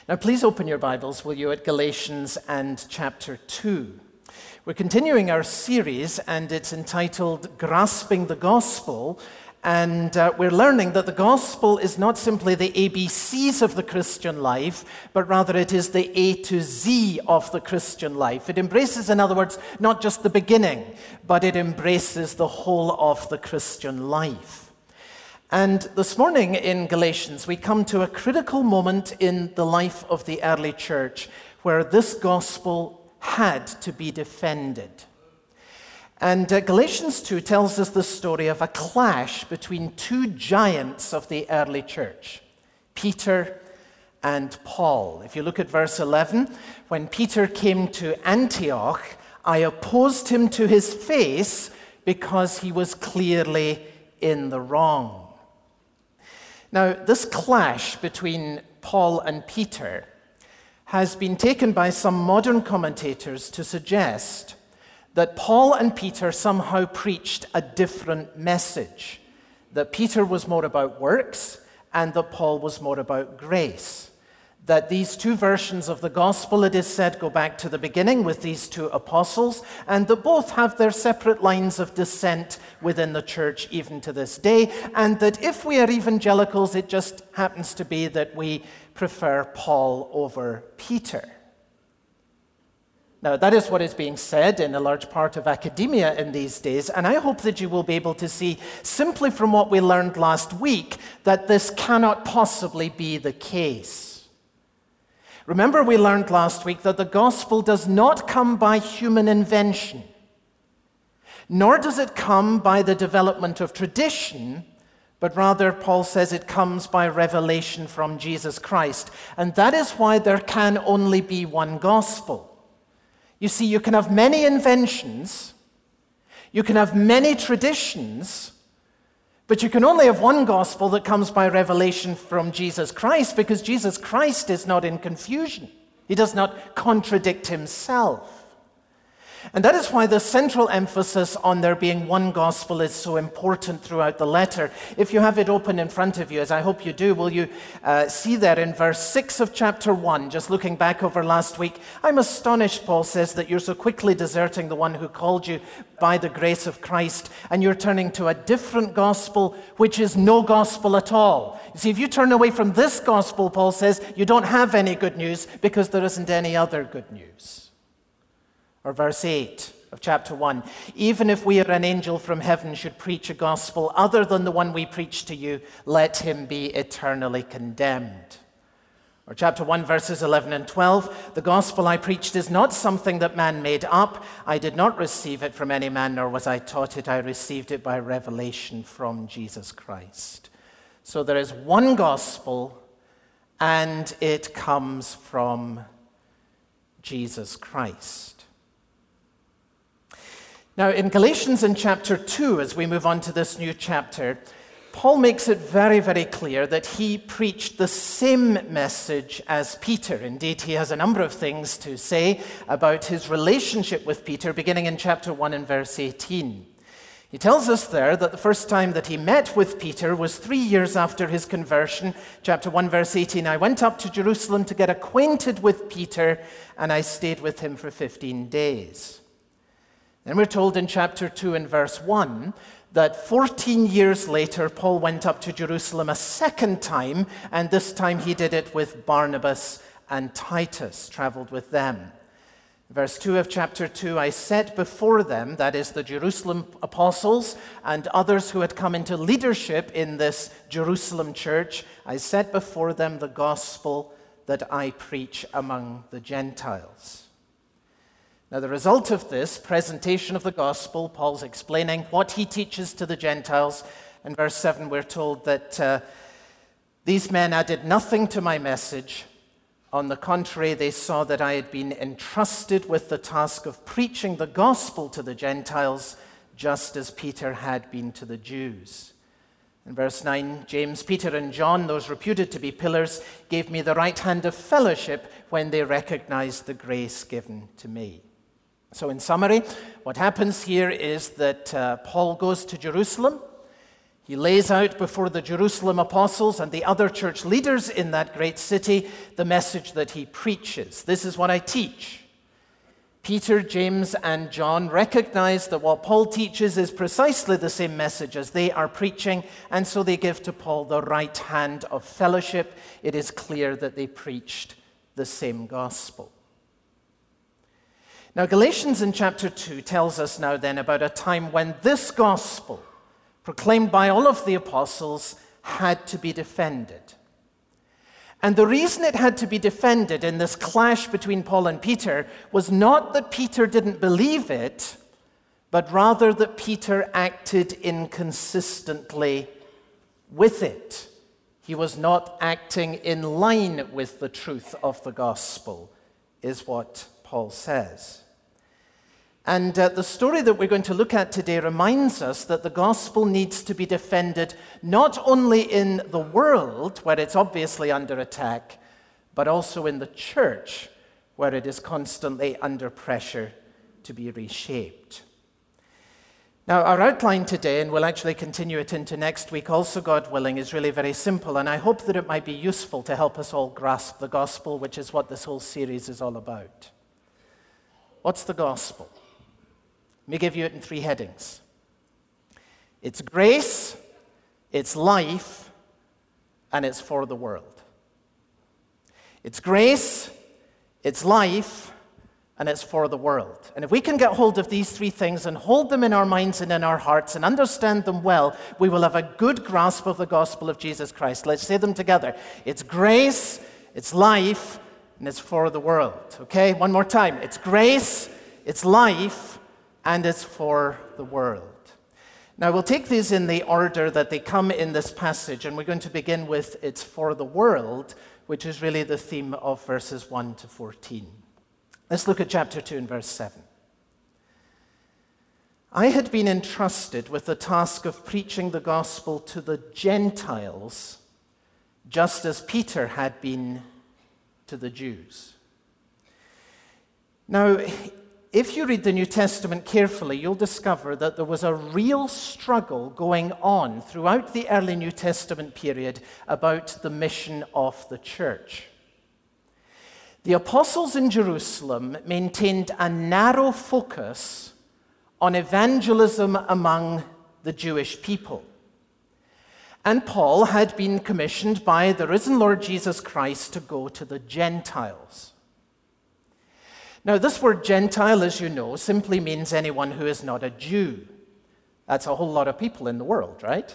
Now, please open your Bibles, will you, at Galatians and chapter 2. We're continuing our series, and it's entitled Grasping the Gospel, and we're learning that the gospel is not simply the ABCs of the Christian life, but rather it is the A to Z of the Christian life. It embraces, in other words, not just the beginning, but it embraces the whole of the Christian life. And this morning in Galatians, we come to a critical moment in the life of the early church where this gospel had to be defended. And Galatians 2 tells us the story of a clash between two giants of the early church, Peter and Paul. If you look at verse 11, when Peter came to Antioch, I opposed him to his face because he was clearly in the wrong. Now, this clash between Paul and Peter has been taken by some modern commentators to suggest that Paul and Peter somehow preached a different message, that Peter was more about works and that Paul was more about grace. That these two versions of the gospel, it is said, go back to the beginning with these two apostles, and that both have their separate lines of dissent within the church even to this day, and that if we are evangelicals, it just happens to be that we prefer Paul over Peter. Now, that is what is being said in a large part of academia in these days, and I hope that you will be able to see, simply from what we learned last week, that this cannot possibly be the case. Remember, we learned last week that the gospel does not come by human invention, nor does it come by the development of tradition, but rather, Paul says, it comes by revelation from Jesus Christ. And that is why there can only be one gospel. You see, you can have many inventions, you can have many traditions, but you can only have one gospel that comes by revelation from Jesus Christ, because Jesus Christ is not in confusion. He does not contradict himself. And that is why the central emphasis on there being one gospel is so important throughout the letter. If you have it open in front of you, as I hope you do, will you see there in verse 6 of chapter 1, just looking back over last week, I'm astonished, Paul says, that you're so quickly deserting the one who called you by the grace of Christ, and you're turning to a different gospel, which is no gospel at all. You see, if you turn away from this gospel, Paul says, you don't have any good news because there isn't any other good news. Or verse 8 of chapter 1, even if we or an angel from heaven should preach a gospel other than the one we preach to you, let him be eternally condemned. Or chapter 1, verses 11 and 12, the gospel I preached is not something that man made up. I did not receive it from any man, nor was I taught it. I received it by revelation from Jesus Christ. So there is one gospel, and it comes from Jesus Christ. Now, in Galatians in chapter 2, as we move on to this new chapter, Paul makes it very, very clear that he preached the same message as Peter. Indeed, he has a number of things to say about his relationship with Peter, beginning in chapter 1 and verse 18. He tells us there that the first time that he met with Peter was 3 years after his conversion. Chapter 1, verse 18, I went up to Jerusalem to get acquainted with Peter, and I stayed with him for 15 days. Then we're told in chapter 2 and verse 1 that 14 years later, Paul went up to Jerusalem a second time, and this time he did it with Barnabas and Titus, traveled with them. Verse 2 of chapter 2, I set before them, that is the Jerusalem apostles and others who had come into leadership in this Jerusalem church, I set before them the gospel that I preach among the Gentiles. Now, the result of this presentation of the gospel, Paul's explaining what he teaches to the Gentiles. In verse 7, we're told that these men added nothing to my message. On the contrary, they saw that I had been entrusted with the task of preaching the gospel to the Gentiles, just as Peter had been to the Jews. In verse 9, James, Peter, and John, those reputed to be pillars, gave me the right hand of fellowship when they recognized the grace given to me. So in summary, what happens here is that Paul goes to Jerusalem. He lays out before the Jerusalem apostles and the other church leaders in that great city the message that he preaches. This is what I teach. Peter, James, and John recognize that what Paul teaches is precisely the same message as they are preaching, and so they give to Paul the right hand of fellowship. It is clear that they preached the same gospel. Now, Galatians in chapter 2 tells us now then about a time when this gospel, proclaimed by all of the apostles, had to be defended. And the reason it had to be defended in this clash between Paul and Peter was not that Peter didn't believe it, but rather that Peter acted inconsistently with it. He was not acting in line with the truth of the gospel, is what Paul says. And the story that we're going to look at today reminds us that the gospel needs to be defended not only in the world, where it's obviously under attack, but also in the church, where it is constantly under pressure to be reshaped. Now, our outline today, and we'll actually continue it into next week, also God willing, is really very simple, and I hope that it might be useful to help us all grasp the gospel, which is what this whole series is all about. What's the gospel? Let me give you it in 3 headings. It's grace, it's life, and it's for the world. It's grace, it's life, and it's for the world. And if we can get hold of these 3 things and hold them in our minds and in our hearts and understand them well, we will have a good grasp of the gospel of Jesus Christ. Let's say them together. It's grace, it's life, and it's for the world. Okay, one more time. It's grace, it's life, and it's for the world. Now, we'll take these in the order that they come in this passage, and we're going to begin with it's for the world, which is really the theme of verses 1 to 14. Let's look at chapter 2 and verse 7. I had been entrusted with the task of preaching the gospel to the Gentiles, just as Peter had been to the Jews. Now, if you read the New Testament carefully, you'll discover that there was a real struggle going on throughout the early New Testament period about the mission of the church. The apostles in Jerusalem maintained a narrow focus on evangelism among the Jewish people. And Paul had been commissioned by the risen Lord Jesus Christ to go to the Gentiles. Now, this word Gentile, as you know, simply means anyone who is not a Jew. That's a whole lot of people in the world, right?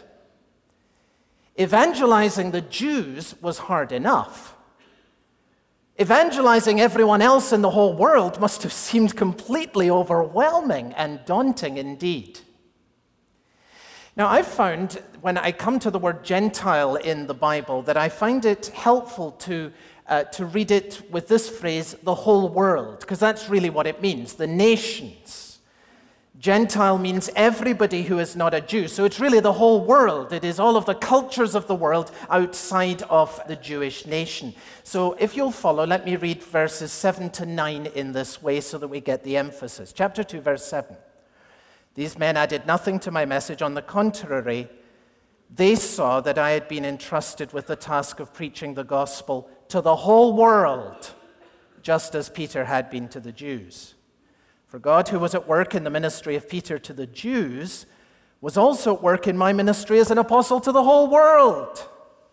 Evangelizing the Jews was hard enough. Evangelizing everyone else in the whole world must have seemed completely overwhelming and daunting indeed. Now, I've found when I come to the word Gentile in the Bible that I find it helpful to read it with this phrase, the whole world, because that's really what it means, the nations. Gentile means everybody who is not a Jew, so it's really the whole world. It is all of the cultures of the world outside of the Jewish nation. So if you'll follow, let me read verses 7 to 9 in this way so that we get the emphasis. Chapter 2, verse 7. These men added nothing to my message. On the contrary, they saw that I had been entrusted with the task of preaching the gospel to the whole world, just as Peter had been to the Jews. For God, who was at work in the ministry of Peter to the Jews, was also at work in my ministry as an apostle to the whole world.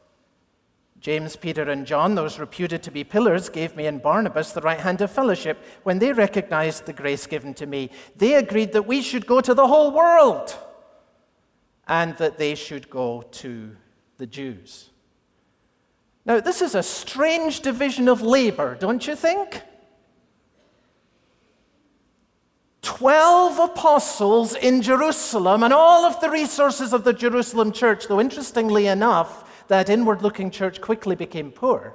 James, Peter, and John, those reputed to be pillars, gave me and Barnabas the right hand of fellowship when they recognized the grace given to me. They agreed that we should go to the whole world and that they should go to the Jews. Now, this is a strange division of labor, don't you think? 12 apostles in Jerusalem and all of the resources of the Jerusalem church, though interestingly enough, that inward-looking church quickly became poor.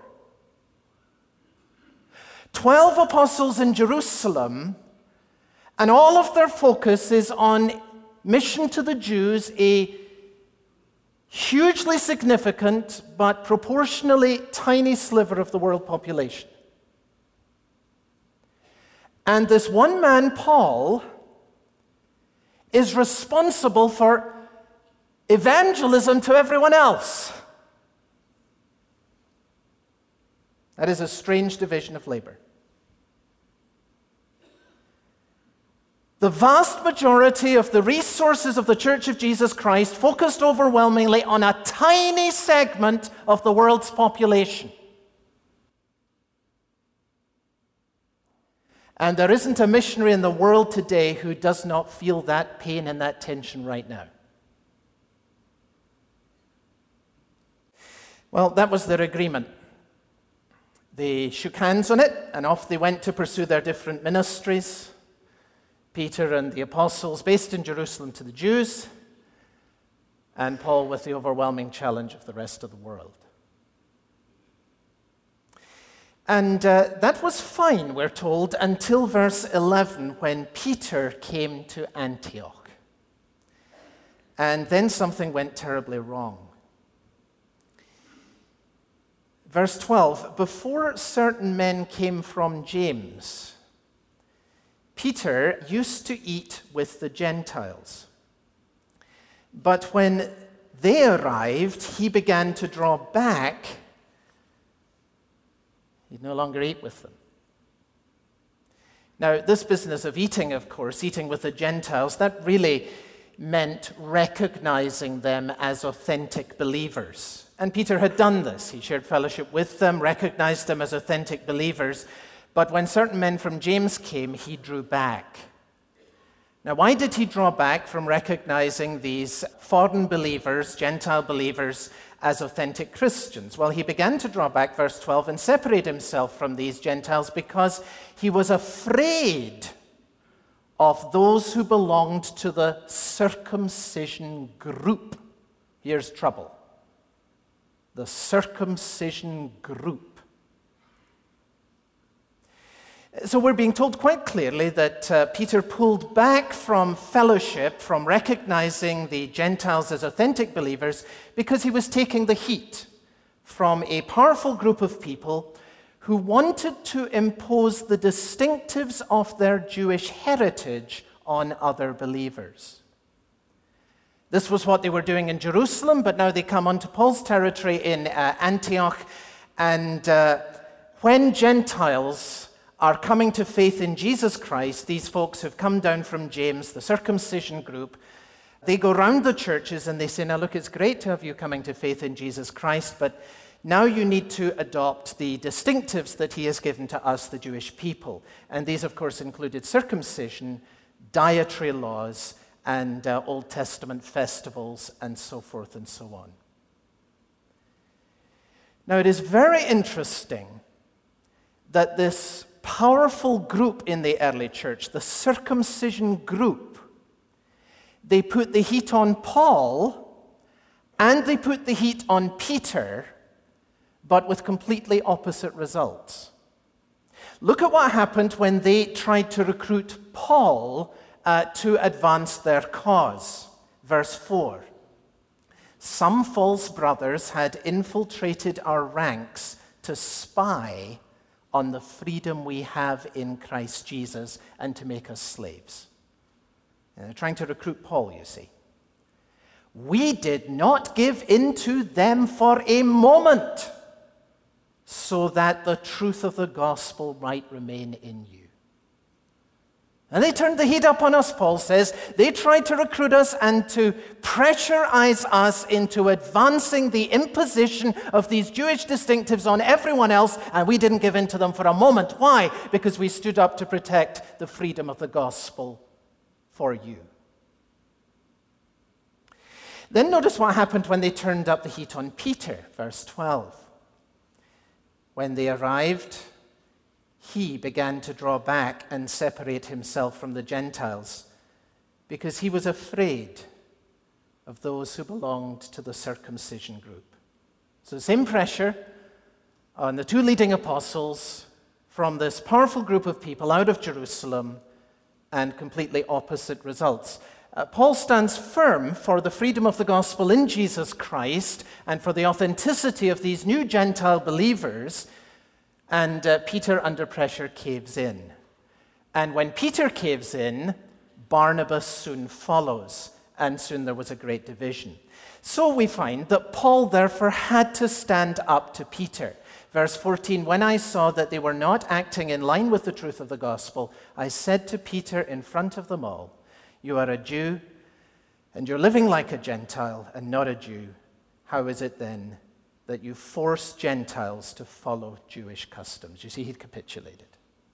12 apostles in Jerusalem, and all of their focus is on mission to the Jews, a hugely significant but proportionally tiny sliver of the world population. And this one man, Paul, is responsible for evangelism to everyone else. That is a strange division of labor. The vast majority of the resources of the Church of Jesus Christ focused overwhelmingly on a tiny segment of the world's population. And there isn't a missionary in the world today who does not feel that pain and that tension right now. Well, that was their agreement. They shook hands on it, and off they went to pursue their different ministries. Peter and the apostles based in Jerusalem to the Jews, and Paul with the overwhelming challenge of the rest of the world. And that was fine, we're told, until verse 11, when Peter came to Antioch. And then something went terribly wrong. Verse 12, before certain men came from James, Peter used to eat with the Gentiles. But when they arrived, he began to draw back. He'd no longer eat with them. Now, this business of eating, of course, eating with the Gentiles, that really meant recognizing them as authentic believers. And Peter had done this. He shared fellowship with them, recognized them as authentic believers. But when certain men from James came, he drew back. Now, why did he draw back from recognizing these foreign believers, Gentile believers, as authentic Christians? Well, he began to draw back, verse 12, and separate himself from these Gentiles because he was afraid of those who belonged to the circumcision group. Here's trouble. The circumcision group. So we're being told quite clearly that Peter pulled back from fellowship, from recognizing the Gentiles as authentic believers, because he was taking the heat from a powerful group of people who wanted to impose the distinctives of their Jewish heritage on other believers. This was what they were doing in Jerusalem, but now they come onto Paul's territory in Antioch, and when Gentiles are coming to faith in Jesus Christ, these folks who've come down from James, the circumcision group, they go round the churches and they say, now look, it's great to have you coming to faith in Jesus Christ, but now you need to adopt the distinctives that he has given to us, the Jewish people. And these, of course, included circumcision, dietary laws, and Old Testament festivals, and so forth and so on. Now, it is very interesting that this powerful group in the early church, the circumcision group, they put the heat on Paul and they put the heat on Peter, but with completely opposite results. Look at what happened when they tried to recruit Paul to advance their cause. Verse 4. Some false brothers had infiltrated our ranks to spy on the freedom we have in Christ Jesus and to make us slaves. And they're trying to recruit Paul, you see. We did not give in to them for a moment, so that the truth of the gospel might remain in you. And they turned the heat up on us, Paul says. They tried to recruit us and to pressurize us into advancing the imposition of these Jewish distinctives on everyone else, and we didn't give in to them for a moment. Why? Because we stood up to protect the freedom of the gospel for you. Then notice what happened when they turned up the heat on Peter, verse 12. When they arrived, he began to draw back and separate himself from the Gentiles because he was afraid of those who belonged to the circumcision group. So the same pressure on the two leading apostles from this powerful group of people out of Jerusalem, and completely opposite results. Paul stands firm for the freedom of the gospel in Jesus Christ and for the authenticity of these new Gentile believers. And Peter, under pressure, caves in. And when Peter caves in, Barnabas soon follows. and soon there was a great division. So we find that Paul therefore had to stand up to Peter. Verse 14, when I saw that they were not acting in line with the truth of the gospel, I said to Peter in front of them all, you are a Jew, and you're living like a Gentile and not a Jew. How is it then that you force Gentiles to follow Jewish customs? You see, he'd capitulated.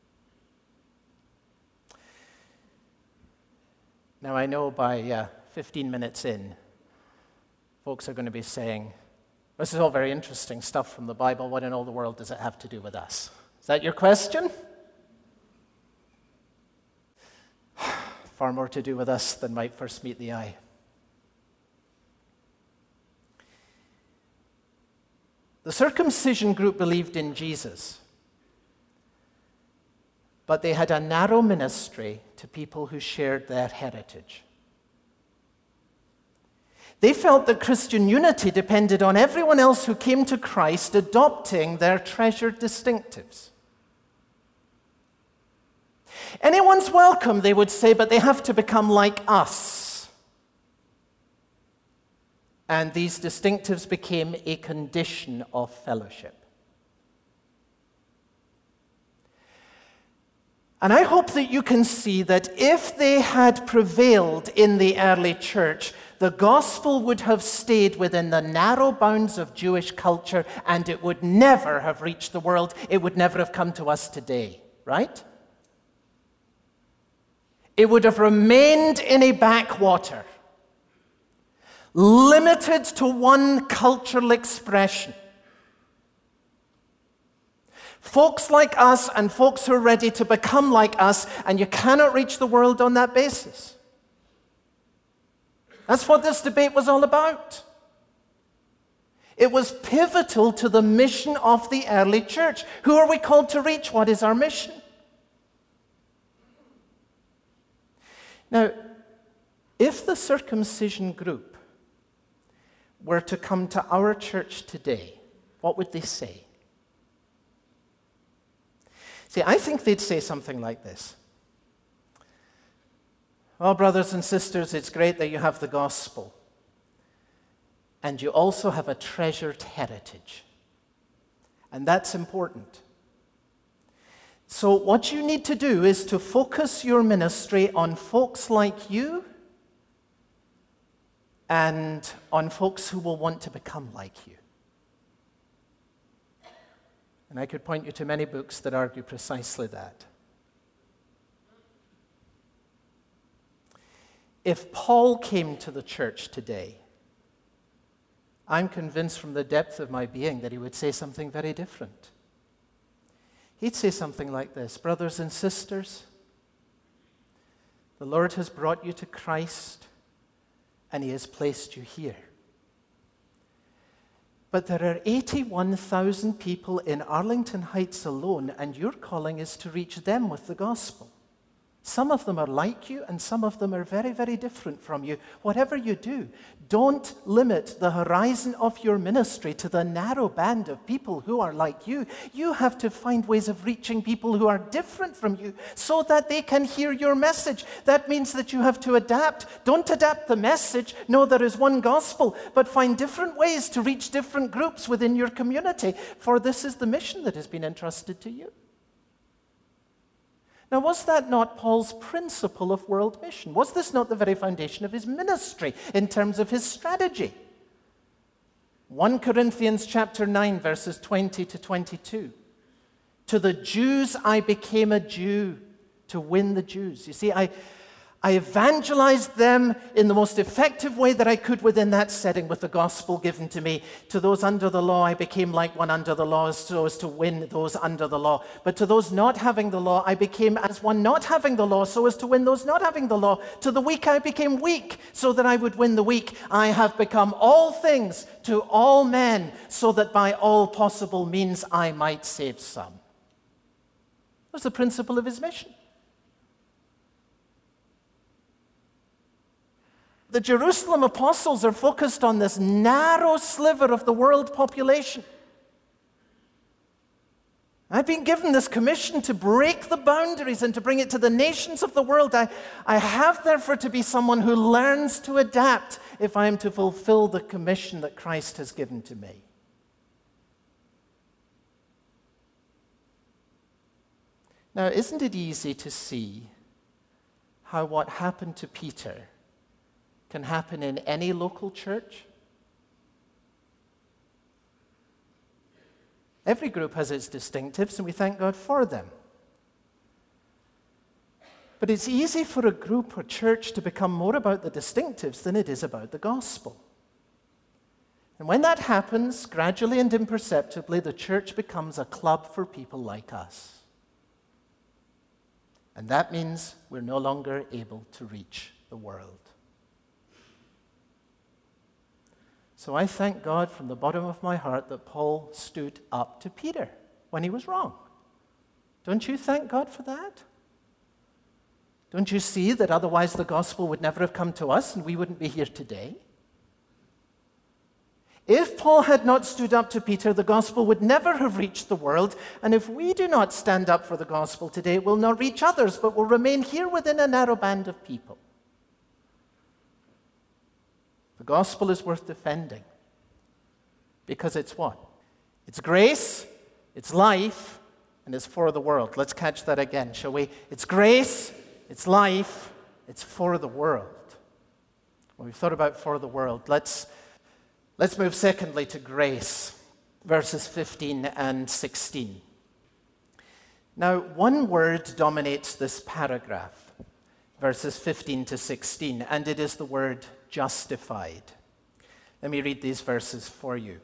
Now, I know by 15 minutes in, folks are going to be saying, this is all very interesting stuff from the Bible. What in all the world does it have to do with us? Is that your question? Far more to do with us than might first meet the eye. The circumcision group believed in Jesus, but they had a narrow ministry to people who shared their heritage. They felt that Christian unity depended on everyone else who came to Christ adopting their treasured distinctives. Anyone's welcome, they would say, but they have to become like us. And these distinctives became a condition of fellowship. And I hope that you can see that if they had prevailed in the early church, the gospel would have stayed within the narrow bounds of Jewish culture, and it would never have reached the world. It would never have come to us today, right? It would have remained in a backwater, limited to one cultural expression. Folks like us and folks who are ready to become like us, and you cannot reach the world on that basis. That's what this debate was all about. It was pivotal to the mission of the early church. Who are we called to reach? What is our mission? Now, if the circumcision group were to come to our church today, what would they say? See, I think they'd say something like this. Well, brothers and sisters, it's great that you have the gospel, and you also have a treasured heritage, and that's important. So what you need to do is to focus your ministry on folks like you and on folks who will want to become like you. And I could point you to many books that argue precisely that. If Paul came to the church today, I'm convinced from the depth of my being that he would say something very different. He'd say something like this: brothers and sisters, the Lord has brought you to Christ, and he has placed you here. But there are 81,000 people in Arlington Heights alone, and your calling is to reach them with the gospel. Some of them are like you, and some of them are very, very different from you. Whatever you do, don't limit the horizon of your ministry to the narrow band of people who are like you. You have to find ways of reaching people who are different from you so that they can hear your message. That means that you have to adapt. Don't adapt the message. No, there is one gospel, but find different ways to reach different groups within your community, for this is the mission that has been entrusted to you. Now, was that not Paul's principle of world mission? Was this not the very foundation of his ministry in terms of his strategy? 1 Corinthians chapter 9, verses 20 to 22. To the Jews I became a Jew to win the Jews. You see, I evangelized them in the most effective way that I could within that setting with the gospel given to me. To those under the law, I became like one under the law so as to win those under the law. But to those not having the law, I became as one not having the law so as to win those not having the law. To the weak, I became weak so that I would win the weak. I have become all things to all men so that by all possible means I might save some. That's the principle of his mission. The Jerusalem apostles are focused on this narrow sliver of the world population. I've been given this commission to break the boundaries and to bring it to the nations of the world. I have, therefore, to be someone who learns to adapt if I am to fulfill the commission that Christ has given to me. Now, isn't it easy to see how what happened to Peter can happen in any local church? Every group has its distinctives, and we thank God for them. But it's easy for a group or church to become more about the distinctives than it is about the gospel. And when that happens, gradually and imperceptibly, the church becomes a club for people like us. And that means we're no longer able to reach the world. So I thank God from the bottom of my heart that Paul stood up to Peter when he was wrong. Don't you thank God for that? Don't you see that otherwise the gospel would never have come to us and we wouldn't be here today? If Paul had not stood up to Peter, the gospel would never have reached the world. And if we do not stand up for the gospel today, it will not reach others, but will remain here within a narrow band of people. The gospel is worth defending because it's what? It's grace, it's life, and it's for the world. Let's catch that again, shall we? It's grace, it's life, it's for the world. When we've thought about for the world, let's move secondly to grace, verses 15 and 16. Now, one word dominates this paragraph, verses 15 to 16, and it is the word justified. Let me read these verses for you.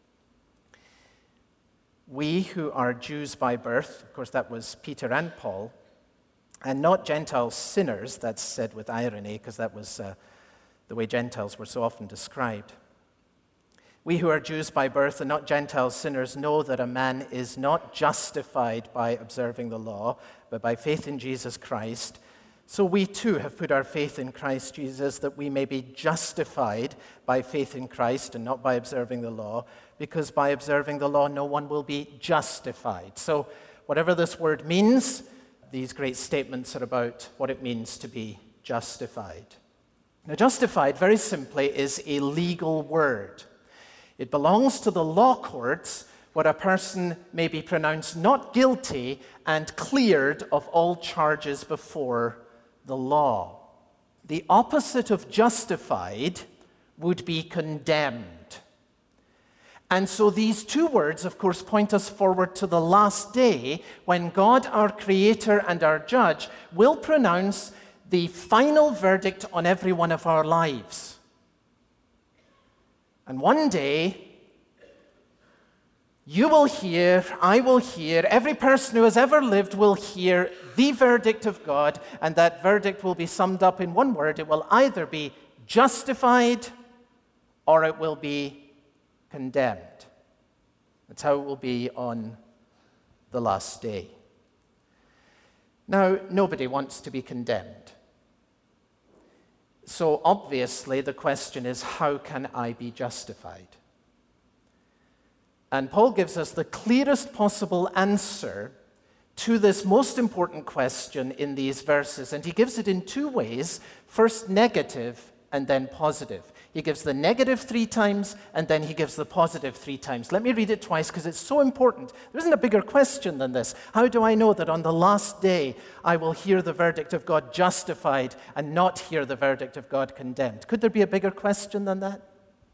We who are Jews by birth, of course that was Peter and Paul, and not Gentile sinners, that's said with irony because that was the way Gentiles were so often described. We who are Jews by birth and not Gentile sinners know that a man is not justified by observing the law, but by faith in Jesus Christ. So we too have put our faith in Christ Jesus that we may be justified by faith in Christ and not by observing the law, because by observing the law no one will be justified. So whatever this word means, these great statements are about what it means to be justified. Now, justified, very simply, is a legal word. It belongs to the law courts where a person may be pronounced not guilty and cleared of all charges before the law. The opposite of justified would be condemned. And so these two words, of course, point us forward to the last day when God, our Creator and our Judge, will pronounce the final verdict on every one of our lives. And one day, you will hear, I will hear, every person who has ever lived will hear the verdict of God, and that verdict will be summed up in one word. It will either be justified or it will be condemned. That's how it will be on the last day. Now, nobody wants to be condemned. So obviously the question is, how can I be justified? And Paul gives us the clearest possible answer to this most important question in these verses. And he gives it in two ways, first negative and then positive. He gives the negative 3 times and then he gives the positive 3 times. Let me read it twice because it's so important. There isn't a bigger question than this. How do I know that on the last day I will hear the verdict of God justified and not hear the verdict of God condemned? Could there be a bigger question than that?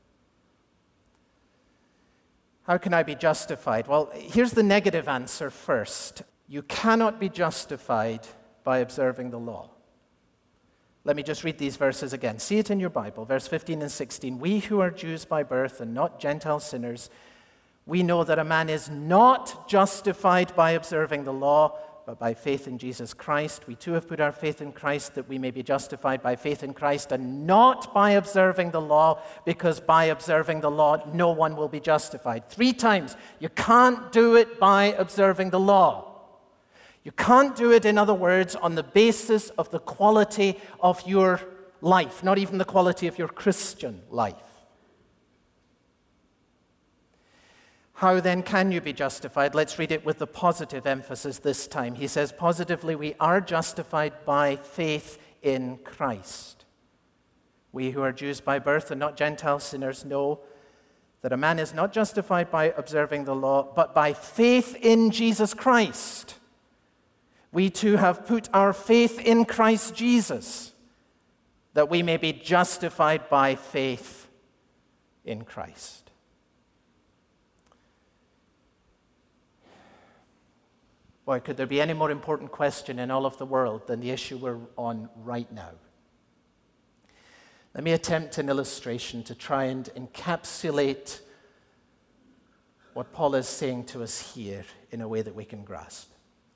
How can I be justified? Well, here's the negative answer first. You cannot be justified by observing the law. Let me just read these verses again. See it in your Bible, verse 15 and 16. We who are Jews by birth and not Gentile sinners, we know that a man is not justified by observing the law, but by faith in Jesus Christ. We too have put our faith in Christ that we may be justified by faith in Christ and not by observing the law, because by observing the law, no one will be justified. 3 times. You can't do it by observing the law. You can't do it, in other words, on the basis of the quality of your life, not even the quality of your Christian life. How then can you be justified? Let's read it with the positive emphasis this time. He says, positively, we are justified by faith in Christ. We who are Jews by birth and not Gentile sinners know that a man is not justified by observing the law, but by faith in Jesus Christ. We too have put our faith in Christ Jesus, that we may be justified by faith in Christ. Boy, could there be any more important question in all of the world than the issue we're on right now? Let me attempt an illustration to try and encapsulate what Paul is saying to us here in a way that we can grasp.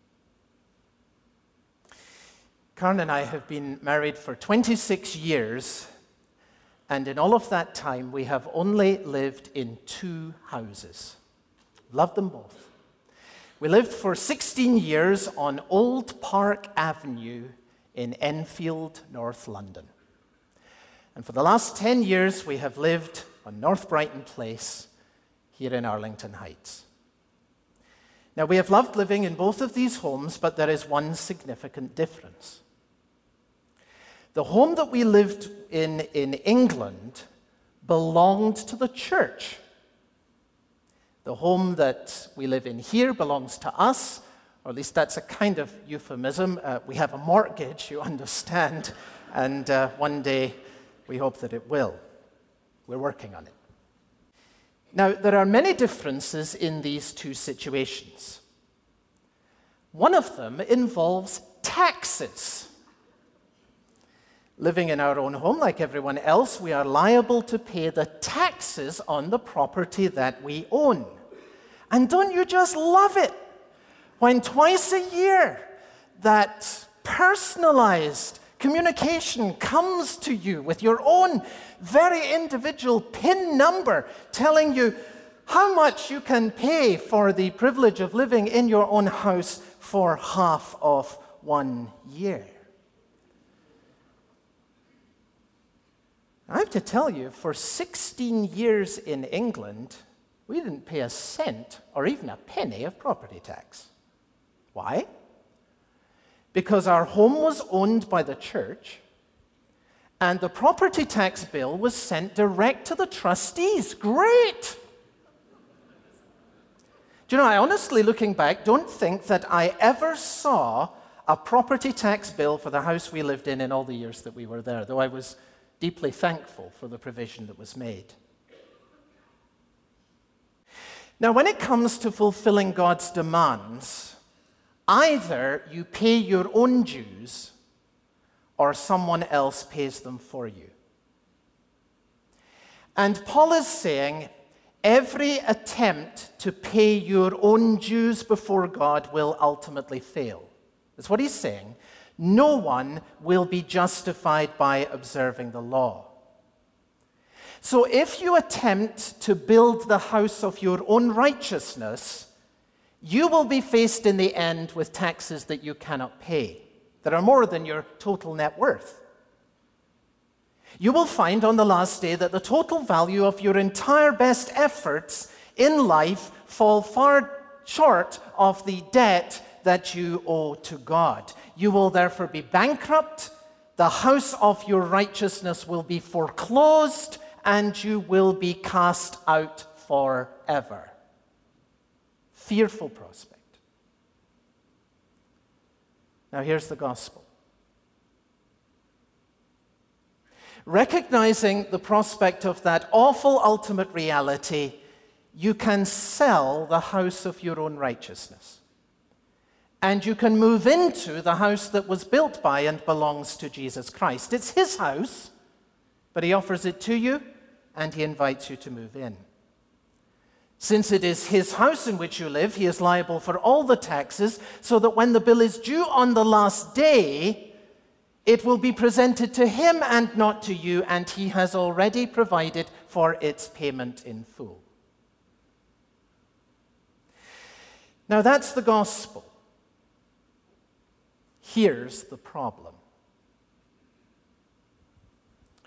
Karen and I have been married for 26 years, and in all of that time, we have only lived in 2 houses. Loved them both. We lived for 16 years on Old Park Avenue in Enfield, North London. And for the last 10 years, we have lived on North Brighton Place here in Arlington Heights. Now, we have loved living in both of these homes, but there is one significant difference. The home that we lived in England belonged to the church. The home that we live in here belongs to us, or at least that's a kind of euphemism. We have a mortgage, you understand, and one day we hope that it will. We're working on it. Now, there are many differences in these 2 situations. One of them involves taxes. Living in our own home, like everyone else, we are liable to pay the taxes on the property that we own. And don't you just love it when twice a year that personalized communication comes to you with your own very individual PIN number telling you how much you can pay for the privilege of living in your own house for half of 1 year. I have to tell you, for 16 years in England, we didn't pay a cent or even a penny of property tax. Why? Because our home was owned by the church, and the property tax bill was sent direct to the trustees. Great! Do you know, I honestly, looking back, don't think that I ever saw a property tax bill for the house we lived in all the years that we were there, though I was deeply thankful for the provision that was made. Now, when it comes to fulfilling God's demands, either you pay your own dues or someone else pays them for you. And Paul is saying every attempt to pay your own dues before God will ultimately fail. That's what he's saying. No one will be justified by observing the law. So if you attempt to build the house of your own righteousness, you will be faced in the end with taxes that you cannot pay, that are more than your total net worth. You will find on the last day that the total value of your entire best efforts in life fall far short of the debt that you owe to God. You will therefore be bankrupt, the house of your righteousness will be foreclosed, and you will be cast out forever. Fearful prospect. Now here's the gospel. Recognizing the prospect of that awful ultimate reality, you can sell the house of your own righteousness. And you can move into the house that was built by and belongs to Jesus Christ. It's his house, but he offers it to you, and he invites you to move in. Since it is his house in which you live, he is liable for all the taxes, so that when the bill is due on the last day, it will be presented to him and not to you, and he has already provided for its payment in full. Now that's the gospel. Here's the problem.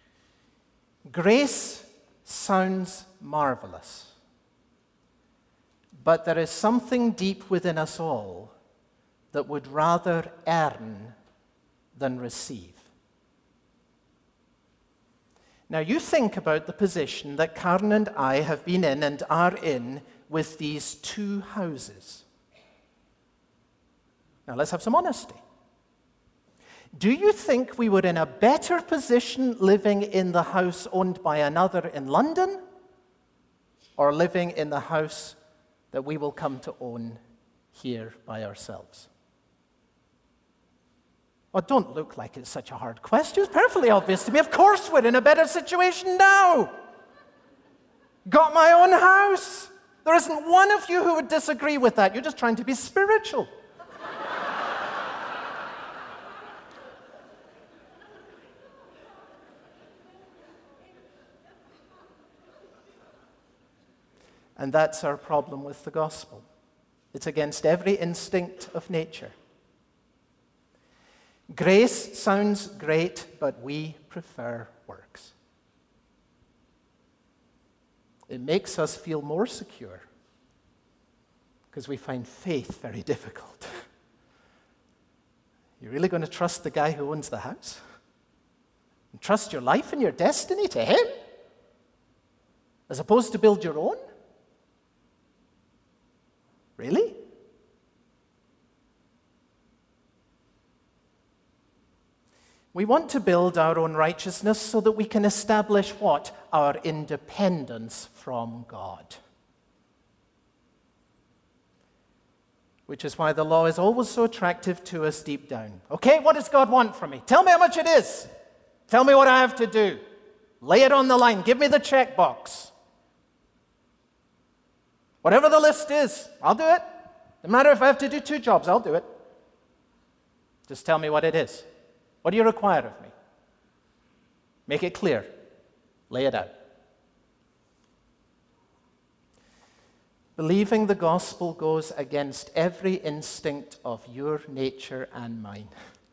Grace sounds marvelous, But there is something deep within us all that would rather earn than receive. Now, you think about the position that Karen and I have been in and are in with these two houses. Now, let's have some honesty. Do you think we were in a better position living in the house owned by another in London, or living in the house that we will come to own here by ourselves? Oh, don't look like it's such a hard question. It's perfectly obvious to me. Of course we're in a better situation now. Got my own house. There isn't one of you who would disagree with that. You're just trying to be spiritual. And that's our problem with the gospel. It's against every instinct of nature. Grace sounds great, but we prefer works. It makes us feel more secure because we find faith very difficult. You're really going to trust the guy who owns the house? And trust your life and your destiny to him? As opposed to build your own? Really? We want to build our own righteousness so that we can establish what? Our independence from God. Which is why the law is always so attractive to us deep down. Okay, what does God want from me? Tell me how much it is. Tell me what I have to do. Lay it on the line. Give me the checkbox. Whatever the list is, I'll do it. No matter if I have to do 2 jobs, I'll do it. Just tell me what it is. What do you require of me? Make it clear. Lay it out. Believing the gospel goes against every instinct of your nature and mine.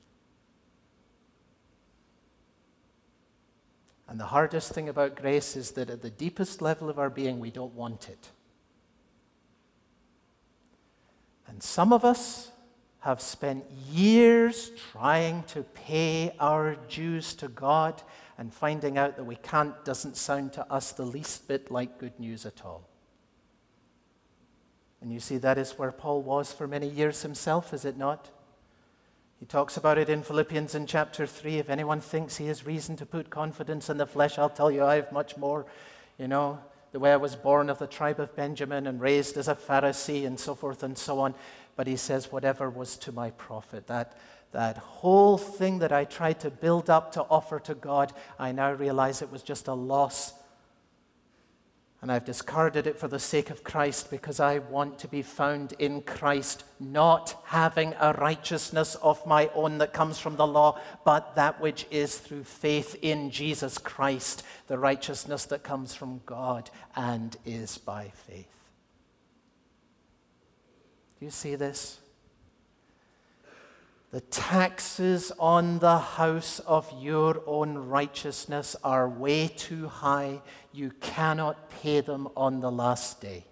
And the hardest thing about grace is that at the deepest level of our being, we don't want it. And some of us have spent years trying to pay our dues to God, and finding out that we can't doesn't sound to us the least bit like good news at all. And you see, that is where Paul was for many years himself, is it not? He talks about it in Philippians in chapter 3. If anyone thinks he has reason to put confidence in the flesh, I'll tell you I have much more. You know, the way I was born of the tribe of Benjamin and raised as a Pharisee and so forth and so on. But he says, whatever was to my profit, that whole thing that I tried to build up to offer to God, I now realize it was just a loss. And I've discarded it for the sake of Christ, because I want to be found in Christ, not having a righteousness of my own that comes from the law, but that which is through faith in Jesus Christ, the righteousness that comes from God and is by faith. Do you see this? The taxes on the house of your own righteousness are way too high. You cannot pay them on the last day.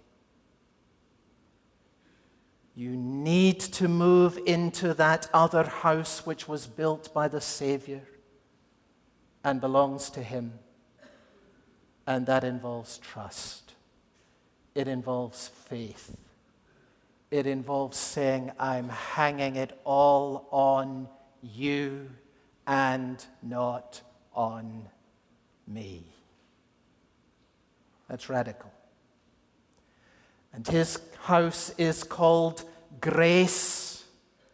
You need to move into that other house which was built by the Savior and belongs to Him. And that involves trust. It involves faith. It involves saying, I'm hanging it all on you and not on me. That's radical. And His house is called grace.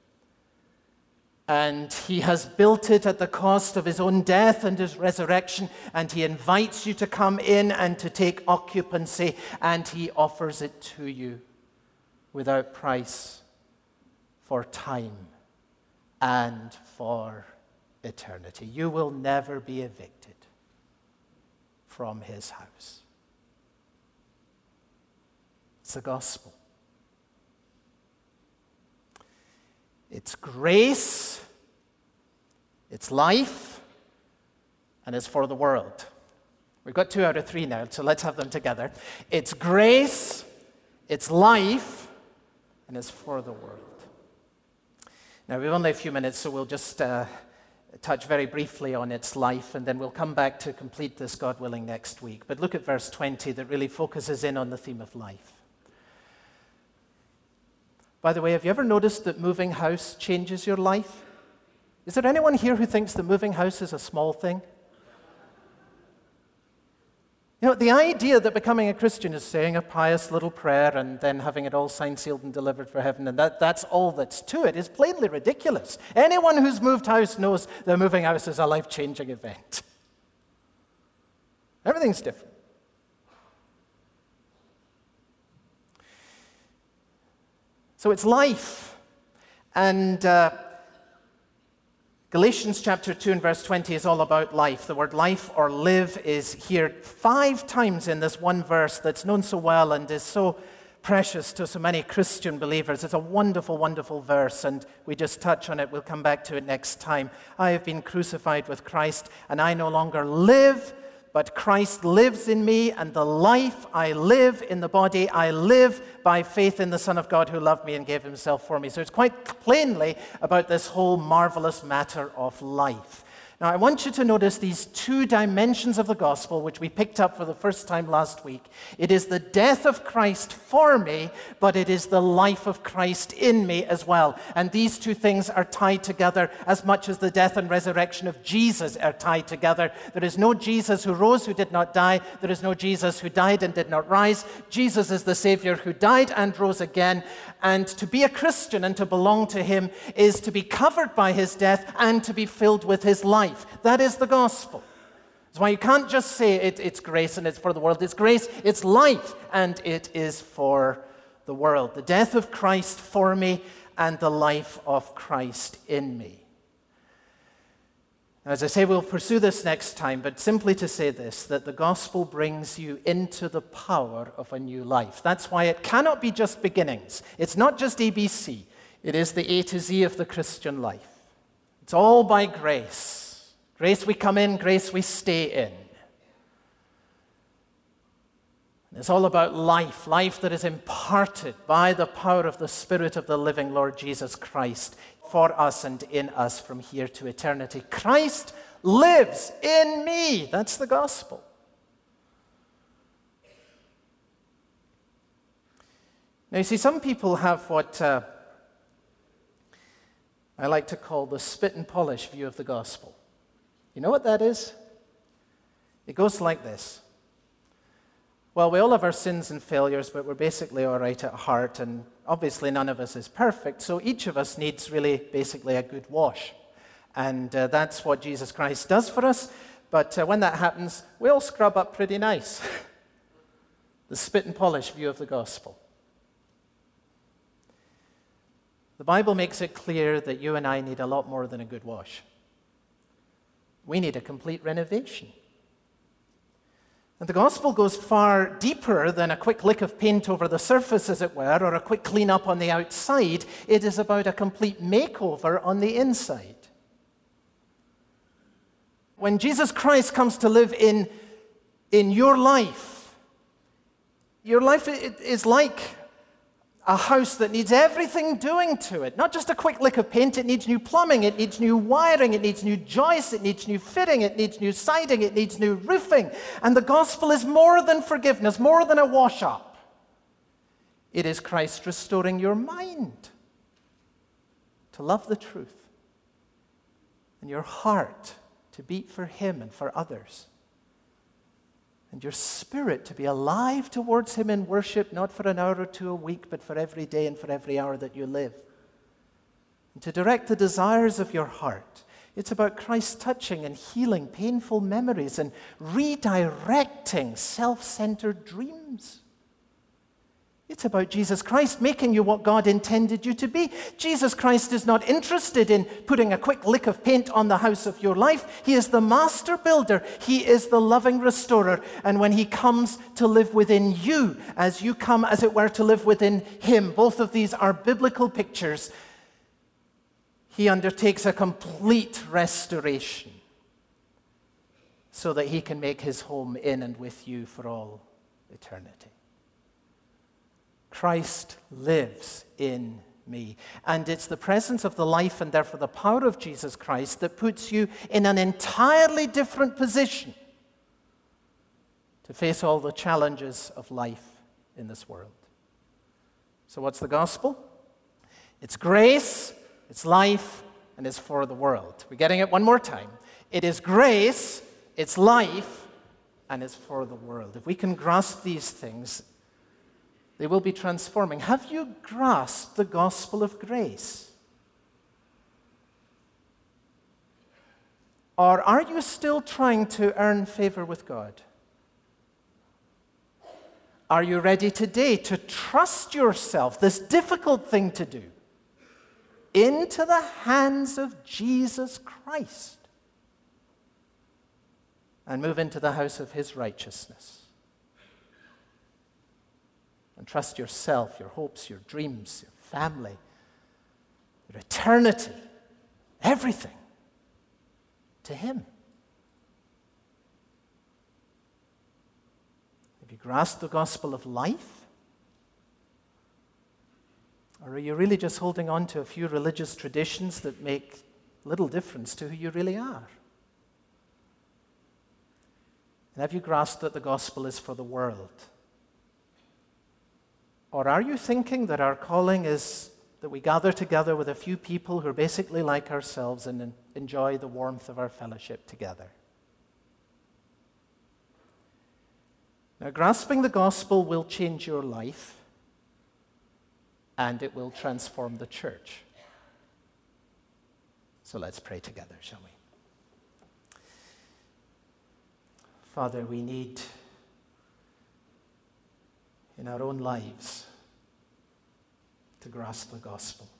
And He has built it at the cost of His own death and His resurrection. And He invites you to come in and to take occupancy. And He offers it to you without price, for time and for eternity. You will never be evicted from His house. It's the gospel. It's grace, it's life, and it's for the world. We've got 2 out of 3 now, so let's have them together. It's grace, It's life, and it's for the world. Now, we've only a few minutes, so we'll just touch very briefly on its life, and then we'll come back to complete this, God willing, next week. But look at verse 20 that really focuses in on the theme of life. By the way, have you ever noticed that moving house changes your life? Is there anyone here who thinks that moving house is a small thing? You know, the idea that becoming a Christian is saying a pious little prayer and then having it all signed, sealed, and delivered for heaven, and that's all that's to it, is plainly ridiculous. Anyone who's moved house knows that moving house is a life-changing event. Everything's different. So it's life. And Galatians chapter 2 and verse 20 is all about life. The word life or live is here 5 times in this one verse that's known so well and is so precious to so many Christian believers. It's a wonderful, wonderful verse, and we just touch on it. We'll come back to it next time. I have been crucified with Christ, and I no longer live, but Christ lives in me, and the life I live in the body, I live by faith in the Son of God who loved me and gave himself for me. So it's quite plainly about this whole marvelous matter of life. Now, I want you to notice these 2 dimensions of the gospel, which we picked up for the first time last week. It is the death of Christ for me, but it is the life of Christ in me as well. And these 2 things are tied together as much as the death and resurrection of Jesus are tied together. There is no Jesus who rose who did not die. There is no Jesus who died and did not rise. Jesus is the Savior who died and rose again. And to be a Christian and to belong to him is to be covered by his death and to be filled with his life. That is the gospel. That's why you can't just say it's grace and it's for the world. It's grace, it's life, and it is for the world. The death of Christ for me and the life of Christ in me. As I say, we'll pursue this next time, but simply to say this, that the gospel brings you into the power of a new life. That's why it cannot be just beginnings. It's not just ABC. It is the A to Z of the Christian life. It's all by grace. Grace we come in, grace we stay in. It's all about life, life that is imparted by the power of the Spirit of the living Lord Jesus Christ for us and in us from here to eternity. Christ lives in me. That's the gospel. Now, you see, some people have what I like to call the spit and polish view of the gospel. You know what that is? It goes like this. Well, we all have our sins and failures, but we're basically all right at heart, and obviously none of us is perfect, so each of us needs really basically a good wash. And that's what Jesus Christ does for us, but when that happens, we all scrub up pretty nice. The spit and polish view of the gospel. The Bible makes it clear that you and I need a lot more than a good wash. We need a complete renovation. And the gospel goes far deeper than a quick lick of paint over the surface, as it were, or a quick clean up on the outside. It is about a complete makeover on the inside. When Jesus Christ comes to live in your life is like a house that needs everything doing to it. Not just a quick lick of paint. It needs new plumbing. It needs new wiring. It needs new joists. It needs new fitting. It needs new siding. It needs new roofing. And the gospel is more than forgiveness, more than a wash-up. It is Christ restoring your mind to love the truth and your heart to beat for him and for others. And your spirit to be alive towards him in worship, not for an hour or 2 a week, but for every day and for every hour that you live. And to direct the desires of your heart. It's about Christ touching and healing painful memories and redirecting self-centered dreams. It's about Jesus Christ making you what God intended you to be. Jesus Christ is not interested in putting a quick lick of paint on the house of your life. He is the master builder. He is the loving restorer. And when he comes to live within you, as you come, as it were, to live within him, both of these are biblical pictures. He undertakes a complete restoration so that he can make his home in and with you for all eternity. Christ lives in me. And it's the presence of the life and therefore the power of Jesus Christ that puts you in an entirely different position to face all the challenges of life in this world. So what's the gospel? It's grace, it's life, and it's for the world. We're getting it one more time. It is grace, it's life, and it's for the world. If we can grasp these things, they will be transforming. Have you grasped the gospel of grace? Or are you still trying to earn favor with God? Are you ready today to trust yourself, this difficult thing to do, into the hands of Jesus Christ and move into the house of his righteousness? And trust yourself, your hopes, your dreams, your family, your eternity, everything to him. Have you grasped the gospel of life? Or are you really just holding on to a few religious traditions that make little difference to who you really are? And have you grasped that the gospel is for the world? Or are you thinking that our calling is that we gather together with a few people who are basically like ourselves and enjoy the warmth of our fellowship together? Now, grasping the gospel will change your life, and it will transform the church. So let's pray together, shall we? Father, we need in our own lives to grasp the gospel.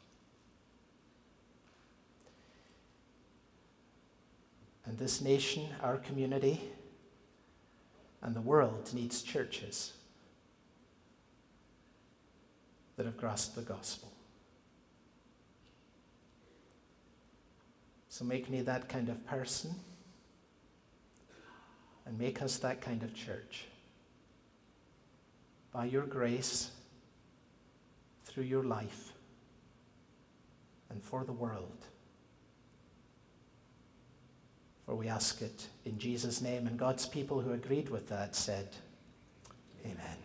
And this nation, our community, and the world needs churches that have grasped the gospel. So make me that kind of person, and make us that kind of church. By your grace, through your life, and for the world. For we ask it in Jesus' name, and God's people who agreed with that said, Amen.